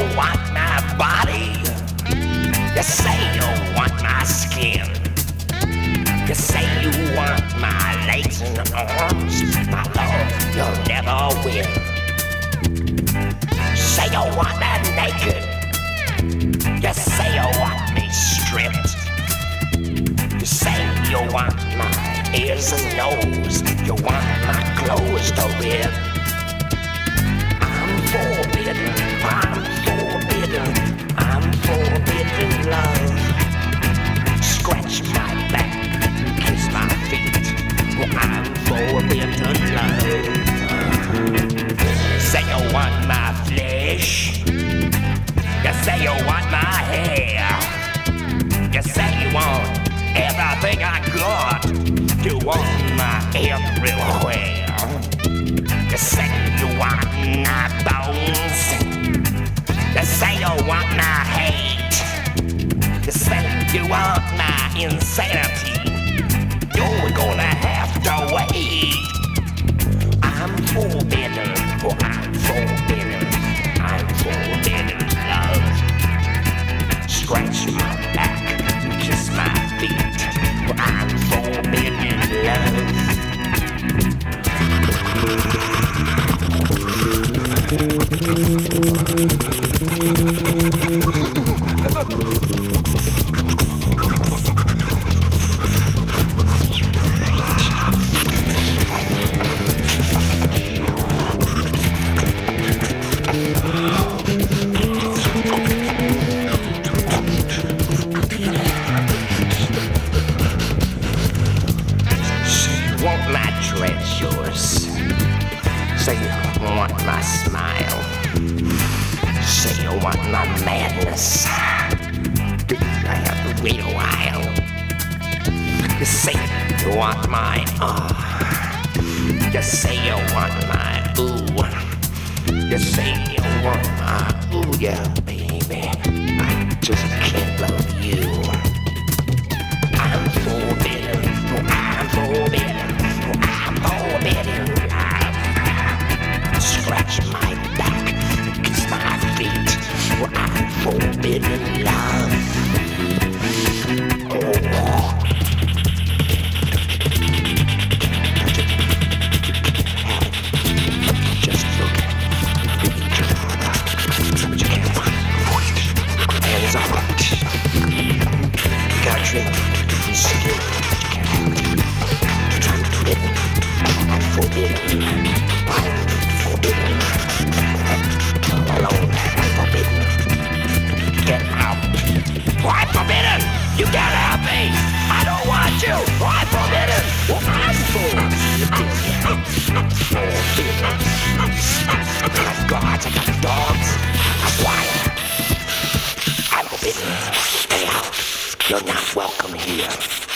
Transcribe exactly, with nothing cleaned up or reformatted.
want my body. You say you want my skin. You say you want my legs and arms. My love, you'll never win. Say you want me naked. You say you want me stripped. You say you want my ears and nose. You want my clothes to rip. I'm forbidden, I'm forbidden, I'm forbidden love. Scratch my back, kiss my feet. I'm forbidden love. Say you want my flesh. You say you want my hair. You say you want everything I got. You want my everywhere. You say you want my bones. You say you want my hate. You say you want my insanity. You're gonna have to wait. I'm forbidden, oh I'm forbidden, I'm forbidden love. Scratch my back, kiss my feet, oh I'm forbidden love. Want my treasures. Say you want my smile. Say you want my madness. Do I have to wait a while? You say you want my ah. You say you want my ooh. You say you want my ooh, yeah, baby. I just can't love you. I'm forbidden. I'm forbidden. I'm forbidden love. Scratch my back, kiss my feet. I'm forbidden love. Oh. Just look at it. But you can't find it. Hands up. You gotta drink. You still. I'm forbidden. I'm forbidden. Alone. I'm forbidden. Get out. I'm forbidden. You can't have me. I don't want you. I'm forbidden. Well, I'm forbidden. Forbidden. I got guards. I got dogs. I'm wild. I'm forbidden. Stay out. You're not welcome here.